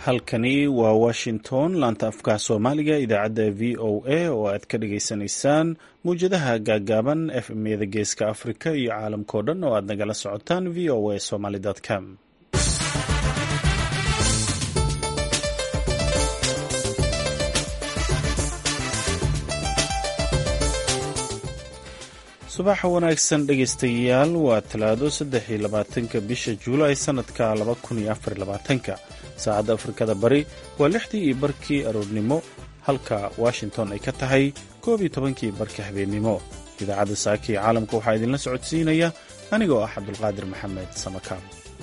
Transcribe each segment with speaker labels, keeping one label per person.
Speaker 1: halkani waa washington laanta afka soomaaliga idaacadda v o a oo aad ka dhagaysanaysaan mawjadaha gaagaaban efmyada geeska afrika iyo caalamkao dhan oo aad nagala socotaan v o a somaly.com. subaxa wanaagsan dhegaystayaal waa talaado 23 bisha juulaay sanadka 2024 saacadda afrikada bari waa 6:00 aroornimo halka washington ay ka tahay 11:00 habeenimo. idaacadda saaka ee caalamka waxaa idinla socodsiinaya anigoo ah cabdulqaadir maxamed samakaan.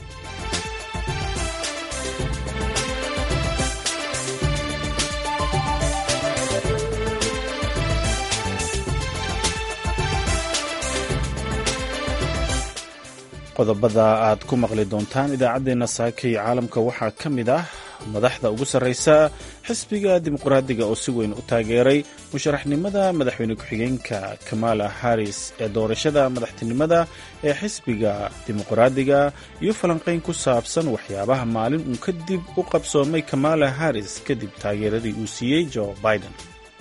Speaker 1: qodobada aad ku maqli doontaan idaacaddeenna saaka iyo caalamka waxaa ka mid ah madaxda ugu sarraysa xisbiga dimuqraadiga oo si weyn u taageeray musharaxnimada madaxweyne ku-xigeenka kamala harris ee doorashada madaxtinimada ee xisbiga dimuqraadiga iyo falanqayn ku saabsan waxyaabaha maalin uun kadib u qabsoomay kamala harris kadib taageeradii uu siiyey joe biden.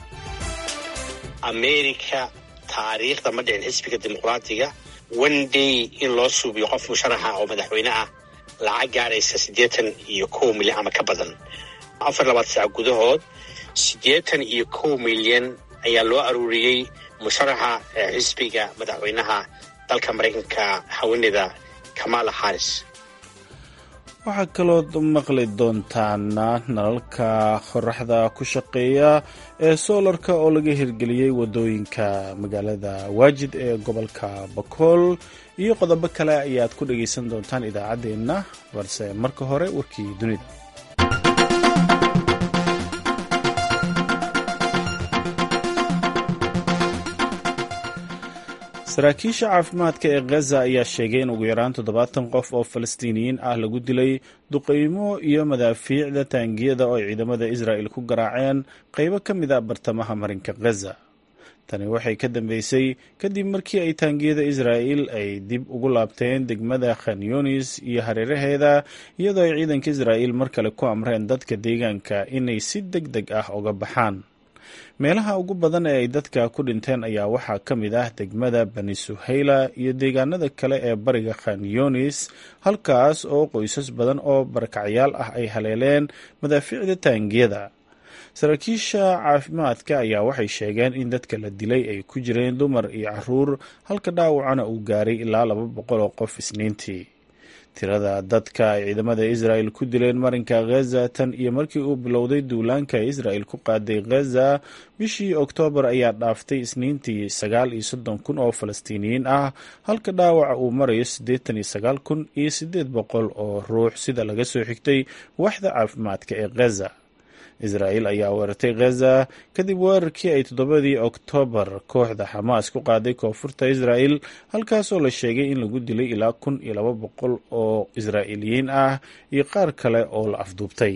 Speaker 2: ameerika taariikhda ma dhicin xisbiga dimuqraadiga one day in loo suubiyo qof musharaxa oo madaxweyne ah lacag gaadhaysa 81 milyan ama ka badan 24 saac gudahood 81 milyan ayaa loo aruuriyey musharaxa xisbiga madaxweynaha dalka maraykanka haweeneyda kamala harris.
Speaker 1: waxaa kaloo maqli doontaan nalalka qoraxda ku shaqeeya ee soolarka oo laga hirgeliyey wadooyinka magaalada waajid ee gobolka bakool iyo qodobo kale ayaad ku dhagaysan doontaan idaacaddeenna balse marka hore warkii dunida. saraakiisha caafimaadka ee ghaza ayaa sheegay in ugu yaraan 70 qof oo falastiiniyiin ah lagu dilay duqeymo iyo madaafiicda taangiyada oo ay ciidamada israa'il ku garaaceen qaybo ka mid a bartamaha marinka ghaza. tani waxay ka dambeysay kadib markii ay taangiyada israa'il ay dib ugu laabteen degmada khan yunis iyo hareeraheeda iyadoo ay ciidanka israa'il mar kale ku amreen dadka deegaanka inay si deg deg ah uga baxaan. meelaha ugu badan ee ay dadka ku dhinteen ayaa waxaa ka mid ah degmada bani suhayla iyo deegaanada kale ee bariga khan yunis halkaas oo qoysas badan oo barakacyaal ah ay haleeleen madaafiicda taangiyada. saraakiisha caafimaadka ayaa waxay sheegeen in dadka la dilay ay ku jireen dumar iyo caruur halka dhaawacana uu gaaray ilaa 200 oo qof isniintii. tirada dadka ay ciidamada israa'il ku dileen marinka ghaza tan iyo markii uu bilowday duulaanka israa'il ku qaaday ghaza bishii oktoobar ayaa dhaaftay isniintii 39,000 oo falastiiniyiin ah halka dhaawaca uu marayo 89,800 oo ruux sida laga soo xigtay waaxda caafimaadka ee ghaza. israa'il ayaa weerartay ghaza kadib weerarkii ay 7 oktoobar kooxda xamaas ku qaaday koonfurta israa'il halkaasoo la sheegay in lagu dilay ilaa 1,200 oo israa'iiliyiin ah iyo qaar kale oo la afduubtay.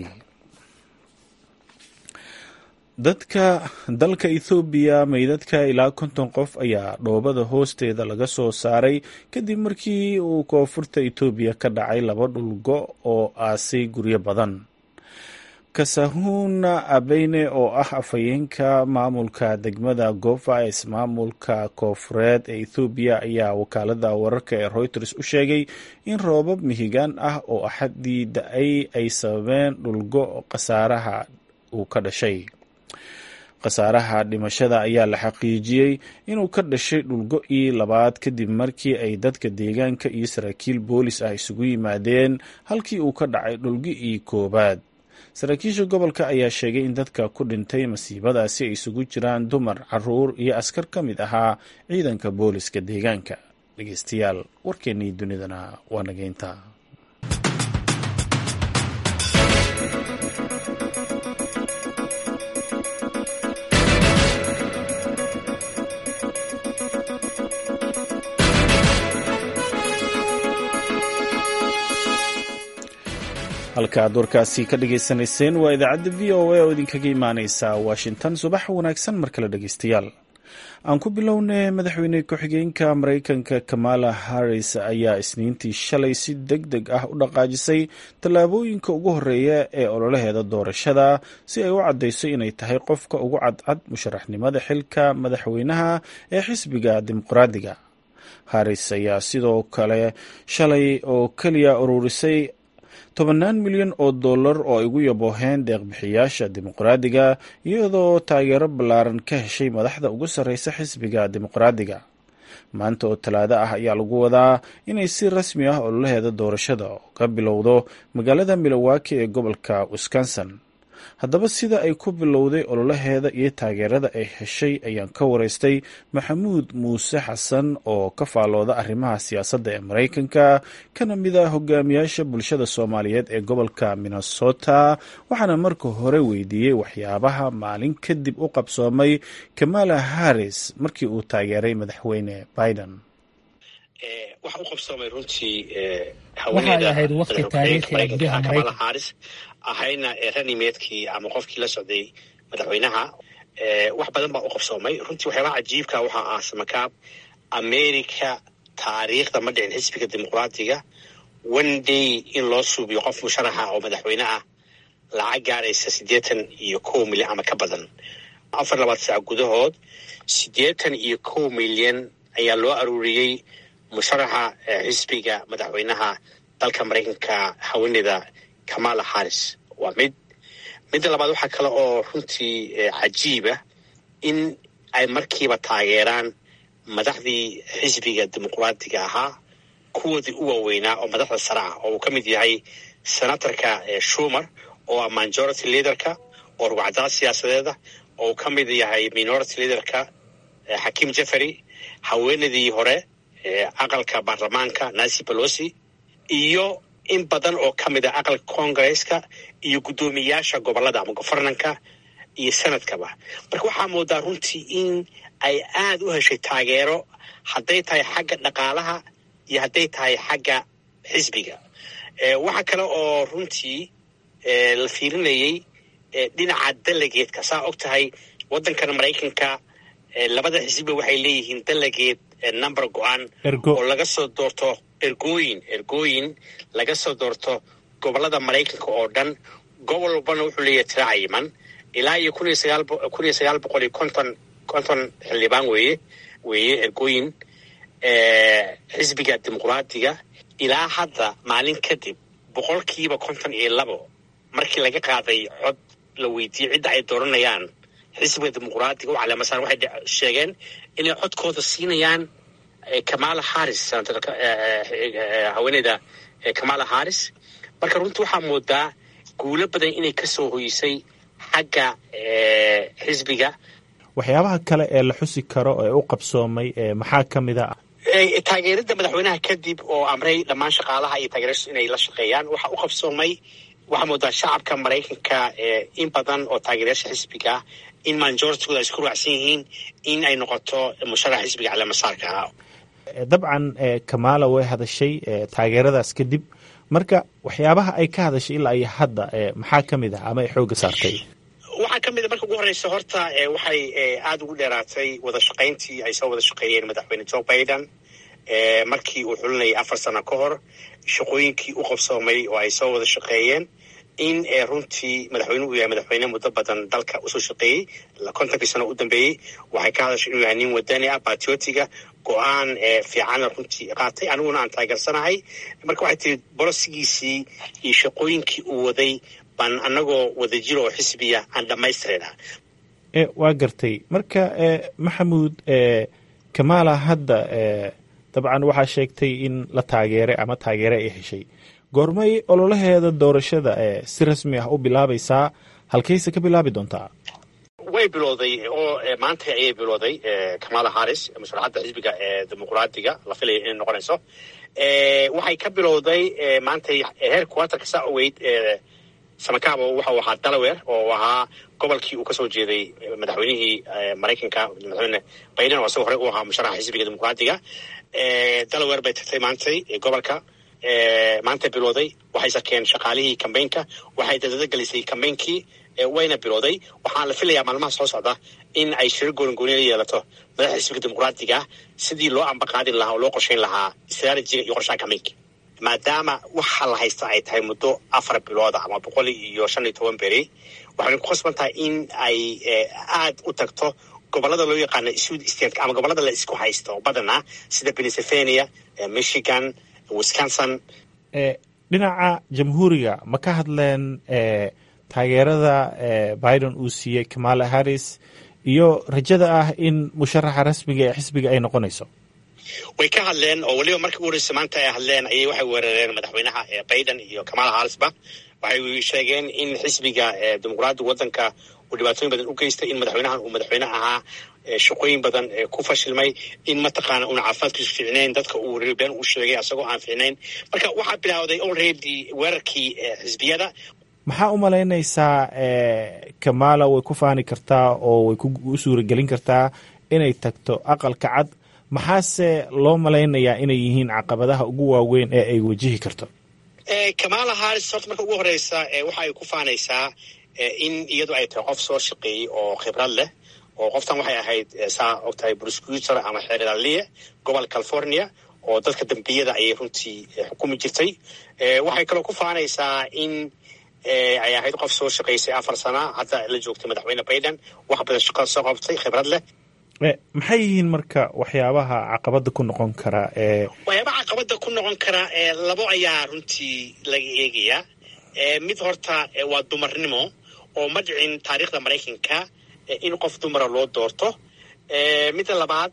Speaker 1: dadka dalka ethoobiya meydadka ilaa 50 qof ayaa dhoobada hoosteeda laga soo saaray kadib markii uu koonfurta etoobiya ka dhacay 2 dhulgo oo aasay guryo badan. kasahuna abeyne oo ah afhayeenka maamulka degmada gofa ee ismaamulka koofureed ee ethoobiya ayaa wakaalada wararka ee reuters u sheegay in roobab mihigaan ah oo axadii da-ay ay sababeen dhulgo khasaaraha uu ka dhashay. khasaaraha dhimashada ayaa la xaqiijiyey inuu ka dhashay dhulgo-ii labaad kadib markii ay dadka deegaanka iyo saraakiil boolis ah isugu yimaadeen halkii uu ka dhacay dhulgo-ii koobaad. saraakiisha gobolka ayaa sheegay in dadka ku dhintay masiibadaasi ay isugu jiraan dumar, caruur iyo askar ka mid ahaa ciidanka booliska deegaanka. dhegeystayaal warkeennii dunidana waa nageynta. halka aad warkaasi ka dhagaysanayseen waa idaacadda v o a oo idinkaga imaaneysa washington. subax wanaagsan mar kale dhegeystayaal. aan ku bilownay madaxweyne ku-xigeenka maraykanka kamala harris ayaa isniintii shalay si deg deg ah u dhaqaajisay tallaabooyinka ugu horreeya ee ololaheeda doorashada si ay u caddayso inay tahay qofka ugu cadcad musharaxnimada xilka madaxweynaha ee xisbiga dimuqraadiga. harris ayaa sidoo kale shalay oo keliya ururisay $10 milyan oo ay ugu yabooheen deeqbixiyaasha dimuqraadiga iyadoo taageero ballaaran ka heshay madaxda ugu sarreysa xisbiga dimuqraadiga. maanta oo talaado ah ayaa lagu wadaa inay si rasmi ah ololaheeda doorashada ka bilowdo magaalada Milwaukee ee gobolka Wisconsin. haddaba sida ay ku bilowday ololaheeda iyo taageerada ay heshay ayaan ka wareystay maxamuud muuse xasan oo ka faalooda arrimaha siyaasadda ee maraykanka kana mid ah hogaamiyaasha bulshada soomaaliyeed ee gobolka Minnesota, waxaana marka hore weydiiyey waxyaabaha maalin kadib u qabsoomay Kamala Harris markii uu taageeray madaxweyne Biden.
Speaker 2: waxa u qabsoomay runtii
Speaker 3: waxay ahayd waqti taariikhi ah gudaha Maraykanka
Speaker 2: ahayna ranimeedkii ama qofkii la socday madaxweynaha. wax badan baa u qabsoomay runtii. waxyaabaha cajiibka waxaa ah samakaab America taariikhda ma dhicin xisbiga dimuqraadiga one day in loo suubiyo qof musharaxa oo madaxweyne ah lacag gaaraysa 81 milyan ama ka badan 24 saac gudahood. 81 milyan ayaa loo aruuriyey musharaxa xisbiga madaxweynaha dalka Maraykanka haweeneyda Kamala Harris. waa midda labaad waxaa kale oo runtii cajiiba in ay markiiba taageeraan madaxdii xisbiga dimuqraadiga ahaa kuwoodii u waaweynaa oo madaxda sare ah oo uu ka mid yahay senatorka Schumer oo ah majority leaderka oo ruwacdaa siyaasadeeda, oo uu ka mid yahay minority leaderka Hakeem Jeffrey, haweeneydii hore aqalka baarlamaanka Nancy Pelosi, iyo in badan oo ka mid ah aqalka Congress-ka iyo guddoomiyaasha gobolada ama governanka iyo sanadkaba. marka waxaa moodaa runtii in ay aad u heshay taageero hadday tahay xagga dhaqaalaha iyo hadday tahay xagga xisbiga. waxa kale oo runtii la fiirinayay dhinaca delegeedka. saa og tahay waddankan Maraykanka labada xisbi waxay leeyihiin delegeed number go-an oo laga soo doorto ergooyin laga soo doorto gobolada Maraykanka oo dhan. gobol walbana wuxuu leeyahay tiro cayiman ilaa iyo 1950 xildhibaan weeye ergooyin xisbiga dimuqraadiga. ilaa hadda maalin kadib 52% markii laga qaaday cod la weydiiyey cidda ay dooranayaan xisbiga dimuqraadiga u caleemasan waxay sheegeen inay codkooda siinayaan Kamala Harris, haweeneyda Kamala Harris. marka runtii waxaa moodaa guulo badan inay ka soo hoysay xagga xisbiga.
Speaker 1: waxyaabaha kale ee la xusi karo ee u qabsoomay maxaa ka mid ah?
Speaker 2: taageerada madaxweynaha kadib oo amray dhammaan shaqaalaha iyo taageerashadu inay la shaqeeyaan. waxaa u qabsoomay waxaa moodaa shacabka Maraykanka in badan oo taageerayaasha xisbiga in majoritigooda ay isku raacsan yihiin in ay noqoto musharax xisbiga caleemasaarka ah.
Speaker 1: dabcan Kamala way hadashay taageeradaas kadib. marka waxyaabaha ay ka hadashay ilaa iyo hadda maxaa ka mid ah ama ay xoogga saartay?
Speaker 2: waxaa ka mid a marka ugu horreysa horta waxay aada ugu dheeraatay wada shaqayntii ay soo wada shaqeeyeen madaxweyne Joe Biden markii uu xulinayay 4 sano ka hor. shaqooyinkii u qabsoomay oo ay soo wada shaqeeyeen in runtii madaxweynuhu uu yahay madaxweyne muddo badan dalka usoo shaqeeyey 50 sano u dambeeyey. waxay ka hadashay inuu yahay nin wadani ah, patriotiga, go-aan fiicanna runtii qaatay, aniguna aan taageersanahay. marka waxay tiri bolosigiisii iyo shaqooyinkii uu waday baan anagoo wadajir oo xisbiya aan dhammaystirayna.
Speaker 1: waa gartay. marka maxamuud, Kamala hadda dabcan waxaa sheegtay in la taageeray ama taageere ay heshay. goormay ololaheeda doorashada si rasmi ah u bilaabaysaa? halkayse ka bilaabi doontaa?
Speaker 2: way bilowday oo maanta ayay bilowday Kamala Harris musharaxada xisbiga dimuqraadiga la filaya inay noqonayso. waxay ka bilowday maanta headquarterka Southwest samakaabo waxa uu ahaa Delaware oo ahaa gobolkii uu ka soo jeeday madaxweynihii Maraykanka madaxweyne Biden oo hore u ahaa musharaxa xisbiga dimuqraadiga. Delaware bay tagtay maantay gobolka maanta bilowday. waxay sakeen shaqaalihii campaignka, waxay dadada gelisay campaignki wayna bilowday. waxaan la filayaa maalmaha soo socda in ay shirar goonigooniya yeelato madaxda xisbiga dimuqraadiga sidii loo ambaqaadin lahaa oo loo qorshayn lahaa istiraatijiga iyo qorshaha kameenka, maadaama waxa la haysta ay tahay muddo 4 bilood ama 115 beri. waxay ku khasban tahay in ay aad u tagto gobolada loo yaqaano Southeastern ama gobolada la isku haysto badanaa sida Pennsylvania, Michigan, Wisconsin.
Speaker 1: dhinaca jamhuuriga ma ka hadleen taageerada Biden uu siiyey Kamala Harris iyo rajada ah in musharaxa rasmiga ee xisbiga ay noqonayso?
Speaker 2: way ka hadleen oo waliba markii ugu horreysay maanta ay hadleen ayay waxay weerareen madaxweynaha Biden iyo Kamala Harrisba. waxay sheegeen in xisbiga dimuqraadiga waddanka uu dhibaatooyin badan u geystay, in madaxweynahan uu madaxweyne ahaa shaqooyin badan ku fashilmay, in mataqaana una caafimaadkiisu fiicnayn, dadka uu been u sheegay asagoo aan fiicnayn. marka waxaa bilowday already weerarkii xisbiyada.
Speaker 1: maxaa u malaynaysaa Kamala way ku faani kartaa oo way u suuragelin kartaa inay tagto aqalka cad? maxaase loo malaynayaa inay yihiin caqabadaha ugu waaweyn ee ay wajihi karto?
Speaker 2: Kamala Harris horta marka ugu horeysa waxa ay ku faanaysaa in iyadu ay tahay qof soo shaqeeyey oo khibrad leh, oo qoftan waxay ahayd saa ogtahay prosecutor ama xeerlaaliye gobol California oo dadka dambiyada ayay runtii xukumi jirtay. waxay kaloo ku faanaysaa in ay ahayd qof soo shaqeysay 4 sano hadda la joogtay madaxweyne Biden, wax badan shaqo soo qabtay, khibrad leh.
Speaker 1: maxay yihiin marka waxyaabaha caqabada ku noqon kara?
Speaker 2: waxyaabaha caqabada ku noqon kara labo ayaa runtii laga eegayaa. mid horta waa dumarnimo oo ma dhicin taariikhda Mareykanka in qof dumara loo doorto. midda labaad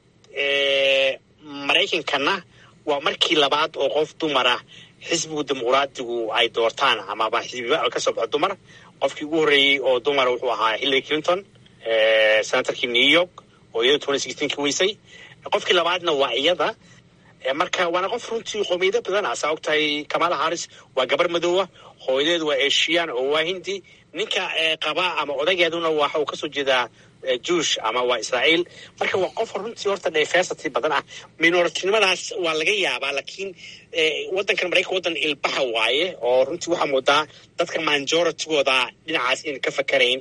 Speaker 2: Mareykankana waa markii labaad oo qof dumara xisbiga dimuqraadigu ay doortaan ama xisbiga ka soo baxo dumar. qofkii ugu horreeyay oo dumara wuxuu ahaa Hillary Clinton, senatorkii New York oo iyada 2016 weysay. qofkii labaadna waa iyada. marka waana qof runtii qowmiyado badan ah. saa ogtahay Kamala Harris waa gabar madoowa, hooyadeedu waa Asian oo waa Hindi, ninka qaba ama odageeduna waxa uu kasoo jeedaa Jewish ama waa Israel. marka waa qof runtii horta diversity badan ah. minoritynimadaas waa laga yaabaa, laakiin waddankan Mareykanka waddan ilbaxa waaye oo runtii waxaa moodaa dadka majoritygooda dhinacaas in ka fakarayn.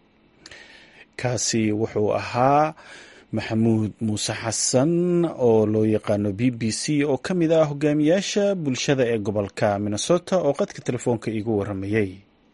Speaker 1: kaasi wuxuu ahaa maxamuud muuse xasan oo loo yaqaano BBC oo ka mid ah hogaamiyaasha bulshada ee gobolka Minnesota oo qadka telefoonka iigu waramayay.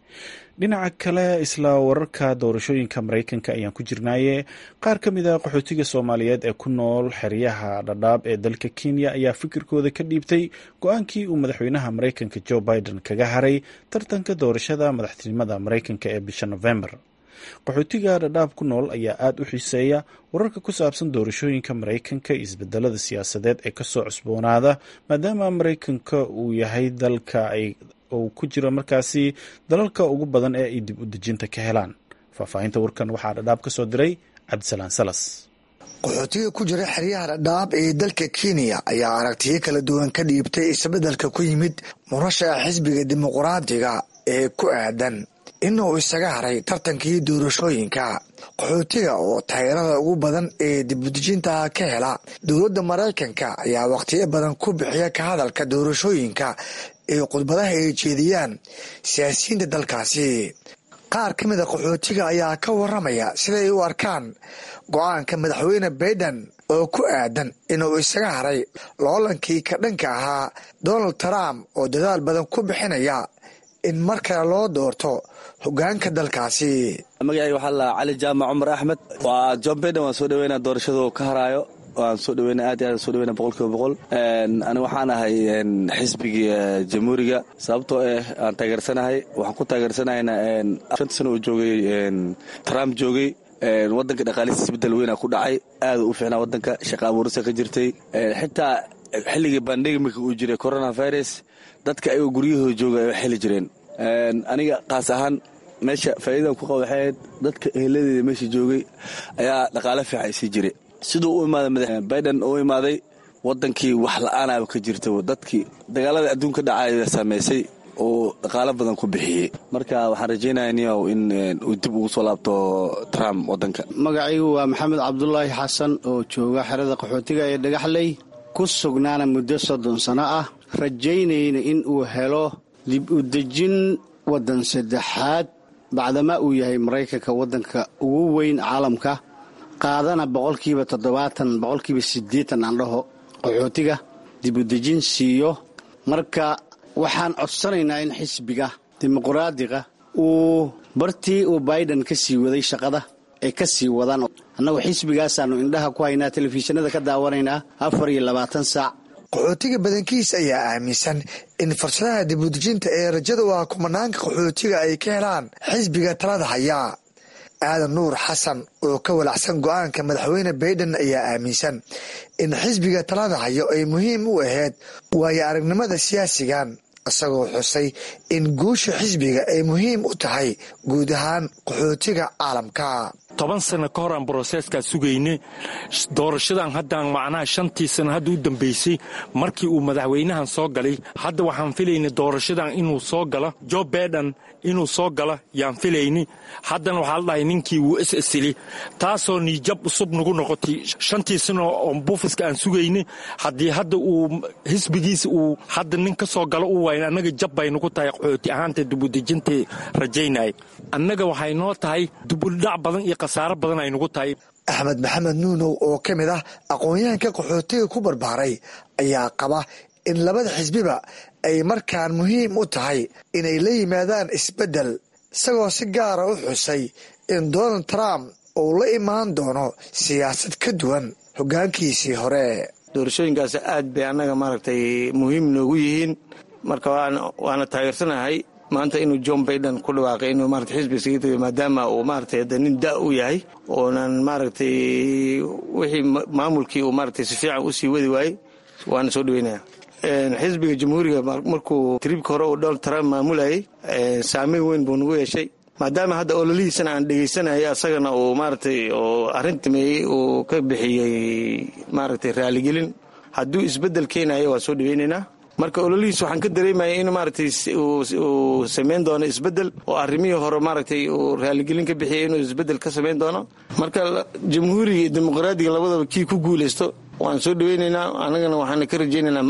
Speaker 1: dhinaca kale isla wararka doorashooyinka Mareykanka ayaan ku jirnaaye. qaar ka mid ah qaxootiga Soomaaliyeed ee ku nool xeryaha Dhadhaab ee dalka Kenya ayaa fikirkooda ka dhiibtay go-aankii uu madaxweynaha Mareykanka Joe Biden kaga haray tartanka doorashada madaxtinimada Mareykanka ee bisha November. qaxootiga Dhadhaab ku nool ayaa aad u xiiseeya wararka ku saabsan doorashooyinka Mareykanka iyo isbedelada siyaasadeed ee kasoo cusboonaada, maadaama Mareykanka uu yahay dalka uu ku jiro markaasi dalalka ugu badan ee ay dib u dejinta ka helaan. faahfaahinta warkan waxaa Dhadhaab ka soo diray Cabdisalaan Salas.
Speaker 4: qaxootiga ku jira xeryaha Dhadhaab ee dalka Kenya ayaa aragtiyo kala duwan ka dhiibtay isbedelka ku yimid murashaxa xisbiga dimuqraadiga ee ku aadan inuu isaga haray tartankii doorashooyinka. qaxootiga oo taageerada ugu badan ee dibudejinta ka hela dowladda Mareykanka ayaa waqtiyo badan ku bixiya ka hadalka doorashooyinka ee khudbadaha ay jeediyaan siyaasiyiinta dalkaasi. qaar ka mid a qaxootiga ayaa ka waramaya siday u arkaan go-aanka madaxweyne Biden oo ku aadan inuu isaga haray loolankii ka dhanka ahaa Donald Trump oo dadaal badan ku bixinaya in mar kale loo doorto hogaanka dalkaasi.
Speaker 5: magacayga waxaa la Cali Jaamac Cumar Axmed. waa John Biden waan soo dhaweynaa doorashadu ka haraayo, waan soo dhaweynaa aad iyo aad soo dhaweynaa 100%. ani waxaan ahay xisbiga jamhuuriga sababtoo aan taageersanahay. waxaan ku taageersanayna 5 sano uu joogay Trump joogay waddanka dhaqaalihiisa isbedel weyn ku dhacay, aad u fiicnaa waddanka, shaqo abuurisa ka jirtay. xitaa xilligii pandemic uu jiray coronavirus dadka ayagoo guryahooda jooga ay xili jireen. aniga qaas ahaan meesha faa'iidadan ku qaba waxay ahayd dadka eheladeeda meesha joogay ayaa dhaqaale fiican sii jiray. siduu u imaaday madaxweyne Biden uu imaaday waddankii wax la'aanaba ka jirta, dadkii dagaalada adduunka dhacaya saameysay oo dhaqaale badan ku bixiyey. marka waxaan rajaynayaa in uu dib ugu soo laabto Trump waddanka.
Speaker 6: magacaygu waa Maxamed Cabdullaahi Xasan oo jooga xerada qaxootiga ee Dhagaxley, ku sugnaana muddo 30 sano ah, rajaynayna in uu helo dib u dejin waddan saddexaad bacdama uu yahay maraykanka waddanka ugu weyn caalamka qaadana 70% boqolkiiba 80 aan dhaho qaxootiga dib u dejin siiyo marka waxaan codsanaynaa in xisbiga dimuqraadiga uu bartii uu Biden ka sii waday shaqada ay ka sii wadaan annagu xisbigaasaanu indhaha ku haynaa telefishinada ka daawanaynaa 24 saac
Speaker 4: qaxootiga badankiis ayaa aaminsan in fursadaha dib u dejinta ee rajada waa kumanaanka qaxootiga ay ka helaan xisbiga talada haya aadan nuur xasan oo ka walacsan go'aanka madaxweyne Biden ayaa aaminsan in xisbiga talada hayo ay muhiim u ahayd waayo aragnimada siyaasigan asagoo xusay in guusha xisbiga ay muhiim u tahay guud ahaan qaxootiga caalamka
Speaker 7: 10 sano ka hor aan processka sugayne doorashadan haddaan macnaha 5 sano hadda u dambeysay markii uu madaxweynahan soo galay hadda waxaan filaynay doorashadan inuu soo galo Joe Biden inuu soo galo yaan filaynay haddana waxaa la dhahay ninkii uu isasili taasoo niijab cusub nagu noqotay 5 sano oo buufiska aan sugayne haddii hadda uu xisbigiisa uu hadda nin ka soo galo uu wayn annaga jab bay nagu tahay qaxooti ahaanta dibudejinta rajaynay annaga waxay noo tahay dibudhac badan iyo qasaaro badan ay nagu tahay
Speaker 4: Axmed Maxamed Nuunow oo ka mid ah aqoonyahanka qaxootiga ku barbaaray ayaa qaba in labada xisbiba ay markaan muhiim u tahay inay la yimaadaan isbeddel isagoo si gaara u xusay in Donald Trump uu la imaan doono siyaasad ka duwan hoggaankiisii hore
Speaker 8: doorashooyinkaas aad bay annaga maaragtay muhiim noogu yihiin marka waana taageersanahay maanta inuu John Biden ku dhawaaqay inuu maaragtay xisbigiisa maadaama uu maaragtay nin da u yahay oonan maaragtay wixii maamulkii uu maaragtay si fiican u sii wadi waayay waana soo dhaweynaya xisbiga jamhuuriga markuu tribka hore uu Donald Trump maamulayay saameyn weyn buu nagu yeeshay maadaama hadda ololihiisana aan dhegaysanayay asagana uu maaragtay oo arrintamay uu ka bixiyay maaragtay raaligelin hadduu isbeddel keenayo waa soo dhaweynaynaa marka ololihiis waxaan ka dareemayay in maaragtay uu sameyn doono isbeddel oo arrimihii hore maaragtay uu raaligelin ka bixiyay inuu isbeddel ka sameyn doono marka jamhuuriga iyo dimuqraadiga labadaba kii ku guulaysto waan soo dhaweynaynaa annagana waxaan ka rajaynaynaa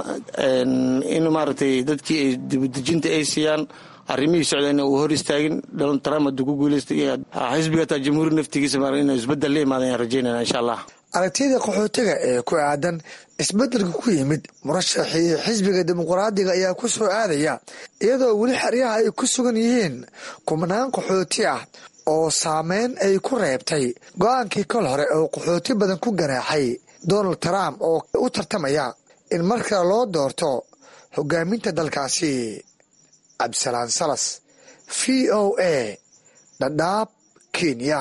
Speaker 8: in maaragtay dadkii ay dibudejinta ay siiyaan arrimihii socdayna uu hor istaagin Donald Trump hadduu ku guulaystay xisbiga taa jamhuuri naftigiisa inuu isbeddel la imaado ayaan rajaynaynaa insha allah
Speaker 4: aragtida qaxootiga ee ku aadan isbeddelka ku yimid murashaxii xisbiga dimuqraadiga ayaa ku soo aadaya iyadoo weli xeryaha ay ku sugan yihiin kumanaan qaxooti ah oo saameyn ay ku reebtay go'aankii kol hore oo qaxooti badan ku ganaaxay Donald Trump oo u tartamaya in markale loo doorto hoggaaminta dalkaasi Absalaan Salas VOA Dadaab Kenya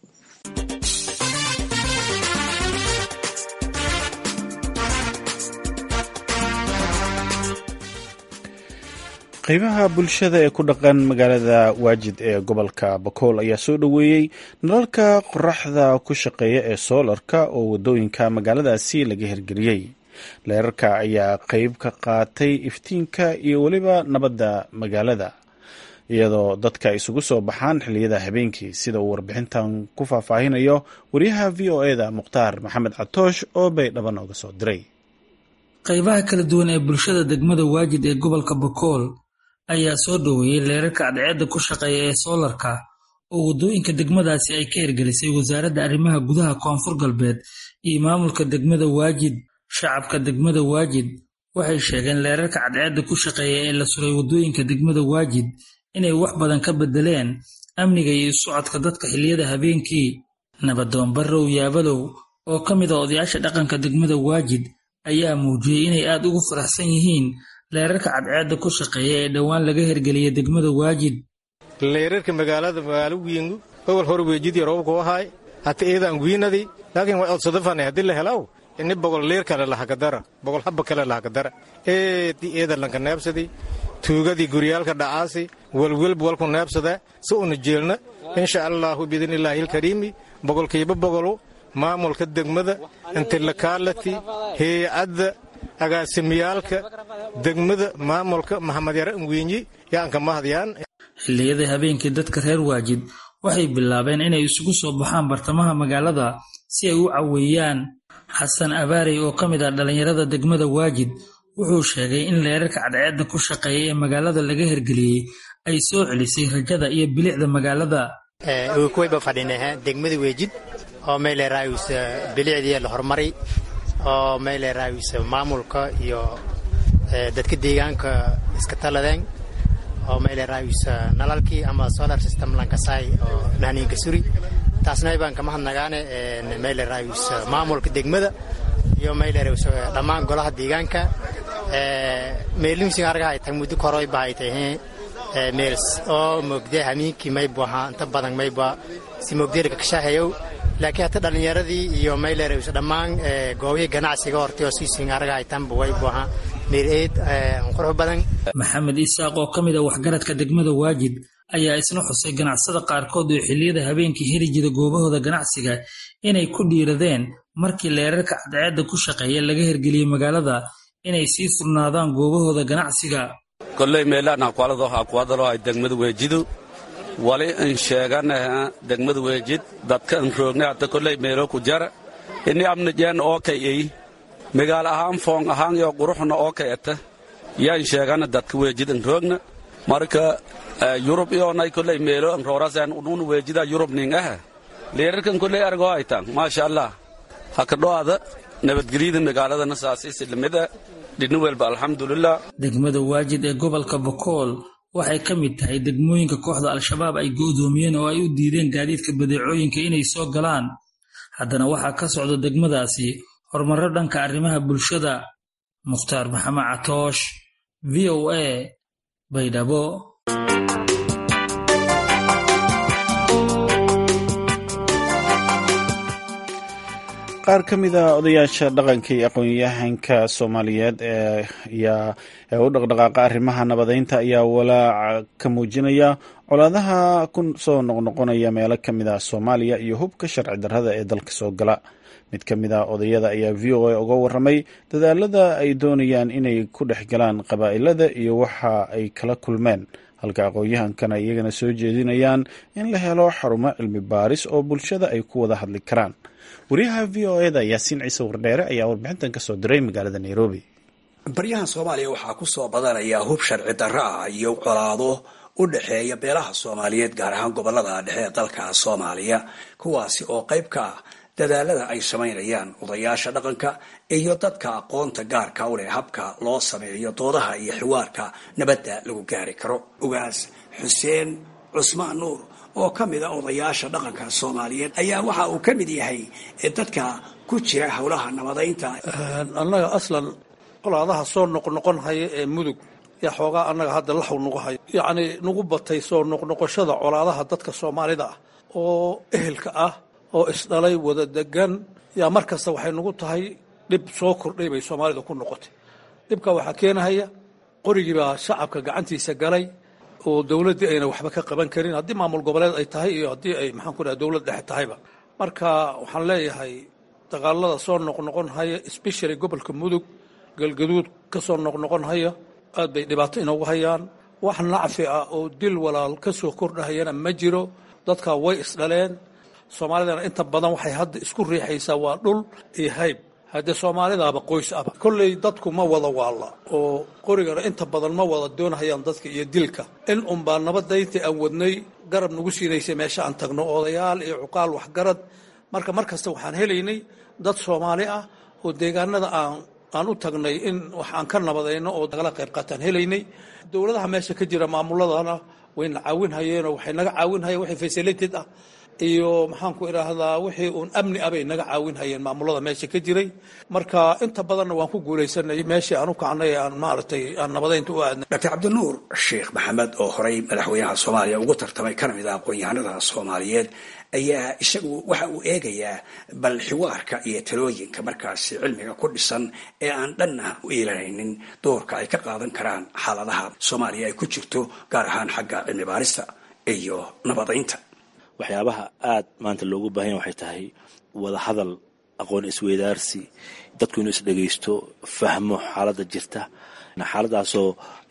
Speaker 1: qaybaha bulshada ee ku dhaqan magaalada Waajid ee gobolka Bakool ayaa soo dhaweeyay nalalka qoraxda ku shaqeeya ee soolarka oo wadooyinka magaaladaasi laga hirgeliyay. Leerarka ayaa qayb ka qaatay iftiinka iyo waliba nabadda magaalada iyadoo dadka isugu soo baxaan xilliyada habeenkii sida uu warbixintan ku faahfaahinayo wariyaha VOA-da Mukhtaar Maxamed Catoosh oo Baydhabo nooga soo diray.
Speaker 3: qaybaha kala duwan ee bulshada degmada Waajid ee gobolka Bakool ayaa soo dhaweeyay leerarka cadceedda ku shaqeeya ee soolarka oo wadooyinka degmadaasi ay ka hirgelisay wasaaradda arrimaha gudaha Koonfur Galbeed iyo maamulka degmada Waajid. Shacabka degmada Waajid waxay sheegeen leerarka cadceedda ku shaqeeya ee la suray wadooyinka degmada Waajid inay wax badan ka bedeleen amniga iyo socodka dadka xilliyada habeenkii. Nabadoon Barrow Yaabalow oo ka mid ah odayaasha dhaqanka degmada Waajid ayaa muujiyay inay aad ugu faraxsan yihiin leerarka cadceedda ku shaqeeya ee dhowaan laga hirgeliyay degmada Waajid.
Speaker 9: leerarka magaalada weyngu awal hore weejidii roobku ahaay hata eedaan wiinadii laakiin way odsadafane haddii la helaw ini boqol leer kale lahakadara boqol habba kale lahakadara eeda lanka neebsadii tuugadii guryaalka dhacaasi welwelba walku neebsada si una jeelna insha allahu biidnillaahi ilkariimi boqolkiiba boqolu maamulka degmada intilakaalati hay-adda agaasimiyaalka degmada maamulka maxamed yare ngwiinyi yaanka mahadyaan.
Speaker 3: xilliyada habeenkii dadka reer Waajid waxay bilaabeen inay isugu soo baxaan bartamaha magaalada si ay u caweeyaan. Xasan Abaarey oo ka mid ah dhalinyarada degmada Waajid wuxuu sheegay in leerarka cadceedda ku shaqeeya ee magaalada laga hirgeliyay ay soo celisay rajada iyo bilicda magaalada.
Speaker 10: Kuwayba fadhinaha degmada Weejid oo meeleeraayus bilicdii la hormaray oo meeleeraayus maamulka iyo dadka deegaanka iska taladeen oo meeleeraayus nalalkii ama solar system lankasay oo naaniinka suri taasna baan kama hadnagaane meeleeraayus maamulka degmada iyo meeleeraayus dhammaan golaha deegaanka meelimsiga argay tan muddo koroy baaytay meels oo mogday hamiinki may buuxa inta badan may baa si mogdeerka ka shaahayo laakiin hata dhalinyaradii iyo meeleeraayus dhammaan goobaha ganacsiga hortay oo siisin argay tan way buuxa meeleed qurux badan.
Speaker 3: Maxamed Isaaq oo kamid ah waxgaradka degmada Waajid ayaa isna xusay ganacsada qaarkood oo xilliyada habeenkii heli jira goobahooda ganacsiga inay ku dhiiradeen markii leerarka cadceedda ku shaqeeya laga hirgeliyay magaalada inay sii furnaadaan goobahooda ganacsiga.
Speaker 11: kolley meelaha aqwaadalo ay degmada Weejidu wali in sheeganaha degmada Weejid dadka roogna hada kolley meelo ku jara in amna jeen oo kay magaala ahaan foon ahaan iyo quruxna oo kayata yaan sheegana dadka Weejid in roogna marka Yurub iyo nay kolley meelo an roorasan unu Weejida Yurub ningaha leerarkan kolley argo aytan ma sha Allah haka dhoada nabadgelyada magaalada nasaasi islamida dinwelba alxamdulillah.
Speaker 3: Degmada Waajid ee gobolka Bokool waxay ka mid tahay degmooyinka kooxda Al-Shabaab ay go'doomiyeen oo ay u diideen gaadiidka badeecooyinka inay soo galaan. Haddana waxaa ka socda degmadaasi horumarro dhanka arrimaha bulshada. Mukhtaar Maxamed Catoosh, VOA, Baydhabo.
Speaker 1: qaar ka mid a odayaasha dhaqanka iyo aqoon-yahanka Soomaaliyeed ee u dhaqdhaqaaqa arrimaha nabadeynta ayaa walaac ka muujinaya colaadaha ku soo noqnoqonaya meelo ka mid ah Soomaaliya iyo hubka sharci darrada ee dalka soo gala. mid ka mid ah odayada ayaa VOA uga warramay dadaalada ay doonayaan inay ku dhex galaan qabaa'ilada iyo waxa ay kala kulmeen, halka aqoon-yahankana iyagana soo jeedinayaan in la helo xarumo cilmi baaris oo bulshada ay ku wada hadli karaan. wariyaha VOA-da Yaasiin Ciise Wardheere ayaa warbixintan ka soo diray magaalada Nairobi.
Speaker 12: baryahan Soomaaliya waxaa ku soo badanaya hub sharci darro ah iyo colaado u dhexeeya beelaha Soomaaliyeed gaar ahaan gobolada dhexe ee dalka Soomaaliya, kuwaasi oo qayb ka ah dadaalada ay samaynayaan odayaasha dhaqanka iyo dadka aqoonta gaarka u leh habka loo sameeyo doodaha iyo xiwaarka nabadda lagu gaari karo. Ugaas Xuseen Cusmaan Nuur oo ka mid ah odayaasha dhaqanka Soomaaliyeed ayaa waxa uu ka mid yahay dadka ku jira howlaha nabadeynta.
Speaker 13: annaga aslan colaadaha soo noqnoqon haya ee mudug ya xoogaa annaga hadda laxw nagu hayo yacni nagu batay soo noqnoqoshada colaadaha dadka Soomaalida ah oo ehelka ah oo isdhalay wada degan yaa markasta waxay nagu tahay dhib soo kordhay bay Soomaalida ku noqotay. dhibka waxaa keenahaya qorigii baa shacabka gacantiisa galay oo dawladda ayna waxba ka qaban karin, haddii maamul goboleed ay tahay iyo haddii ay maxaan ku dhahay dawlad dhexe tahayba. marka waxaan leeyahay dagaalada soo noqnoqon haya especially gobolka mudug galgaduud ka soo noqnoqon haya aad bay dhibaato inoogu hayaan. wax nacfi ah oo dil walaal ka soo kordhahayana ma jiro. dadka way isdhaleen. Soomaalidana inta badan waxay hadda isku riixaysaa waa dhul iyo hayb. haddii Soomaalidaaba qoys ah kolley dadku ma wada waala oo qorigana inta badan ma wada doonayaan dadka iyo dilka. in baa nabadayntii aan wadnay garab nagu siinaysay meesha aan tagno odayaal iyo cuqaal waxgarad. markasta waxaan helaynay dad Soomaali ah oo deegaanada aan u tagnay in wax aan ka nabadayno oo dagala qayb qaataan helaynay. dawladaha meesha ka jira maamuladana wayna caawin hayeen oo waxay naga caawin hayeen wixii facilitated ah iyo maxaan ku iraahdaa wixii uun amni abay naga caawin hayeen maamulada meesha ka jiray. marka inta badanna waan ku guulaysanay meeshii aan u kacnay aan maaragtay aan nabadeynta u aadnay.
Speaker 12: Dr. Cabdinuur Sheekh Maxamed oo horey madaxweynaha Soomaaliya ugu tartamay kana mid ah aqoon-yahanada Soomaaliyeed ayaa isagu waxa uu eegayaa bal xiwaarka iyo talooyinka markaasi cilmiga ku dhisan ee aan dhanna u iilanaynin doorka ay ka qaadan karaan xaaladaha Soomaaliya ay ku jirto gaar ahaan xagga cilmi baarista iyo nabadeynta.
Speaker 14: waxyaabaha aad maanta loogu baahan yahay waxay tahay wada hadal, aqoon isweydaarsi, dadku inuu isdhegaysto, fahmo xaaladda jirta, xaaladaasoo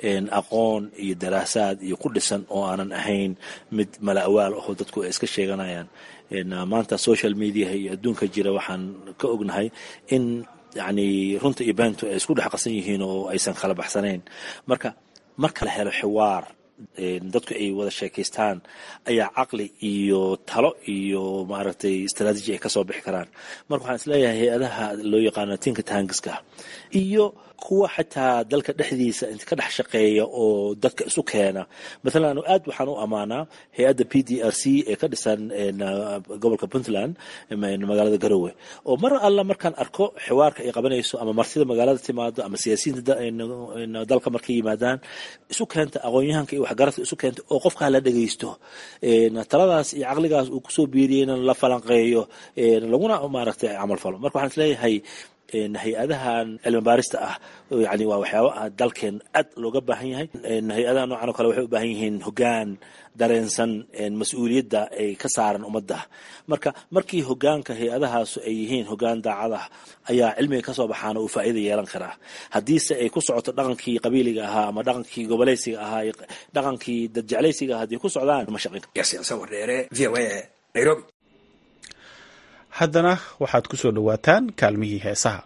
Speaker 14: aqoon iyo daraasaad iyo ku dhisan oo aanan ahayn mid mala-awaal oo dadku ay iska sheeganayaan. maanta social media iyo adduunka jira waxaan ka ognahay in yacni runta iyo beentu ay isku dhex qasan yihiin oo aysan kala baxsanayn. marka la helo xiwaar dadku ay wada sheekaystaan ayaa caqli iyo talo iyo maaragtay istaraatiiji ay kasoo bixi karaan. marka waxaan isleeyahay hay-adaha loo yaqaano tinka tangiska iyo kuwa xataa dalka dhexdiisa inta ka dhex shaqeeya oo dadka isu keena. maalan aad waxaan u ammaanaa hay-adda PDRC ee ka dhisan gobolka Puntland magaalada Garowe oo mar alla markaan arko xiwaarka ay qabanayso ama martida magaalada timaado ama siyaasiyiinta dalka markay yimaadaan isu keenta aqoon-yahanka iyo waxgaradka isu keenta oo qofka la dhagaysto taladaas iyo caqligaas uu kusoo biiriyeyna la falanqeeyo laguna maaragtay camal falo. marka waxaan isleeyahay hay-adahan cilmi baarista ah yani waa waxyaaba dalkeen aad looga baahan yahay. hay-adaha noocan oo kale waxay u baahan yihiin hoggaan dareensan mas-uuliyadda ay ka saaran ummadda. markii hoggaanka hay-adahaas ay yihiin hoggaan daacada ayaa cilmiga ka soo baxaana uu faa'iida yeelan karaa. haddiise ay ku socoto dhaqankii qabiiliga ahaa ama dhaqankii goboleysiga ahaa dhaqankii dadjeclaysiga ahaa haddii ku socdaan ma shaqin.
Speaker 12: wardheere VOA Nairobi.
Speaker 1: haddana waxaad ku soo dhowaataan kaalmihii heesaha.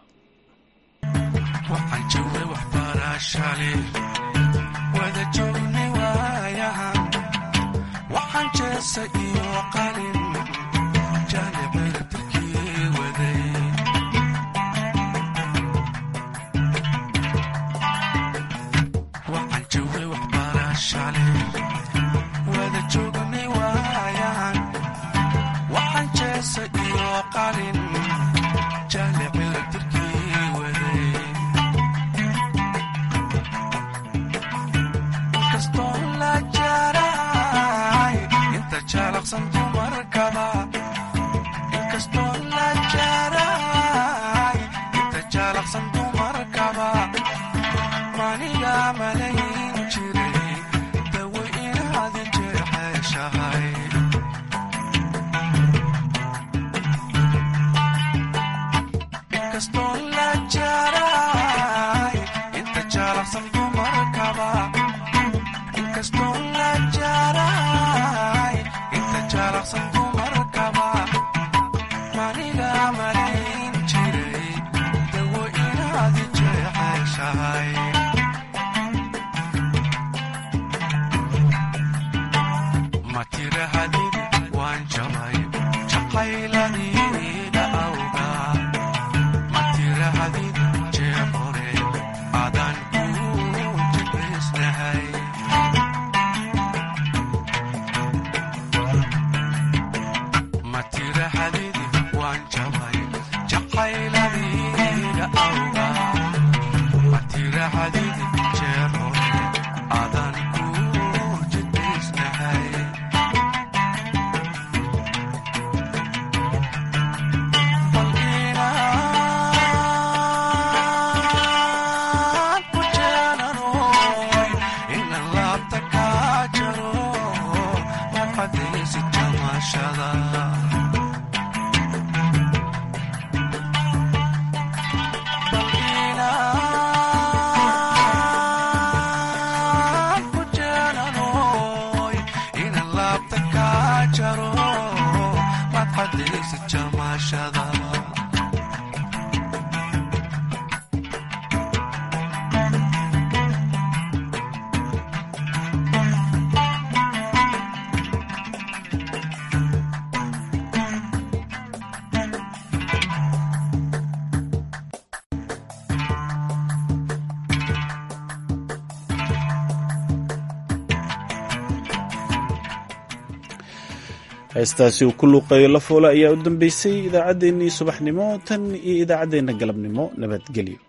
Speaker 1: heestaasi uu ku luuqeeyo la foole ayaa u dambeysay idaacaddeenii subaxnimo tan iyo idaacaddeenna galabnimo. nabadgelyo.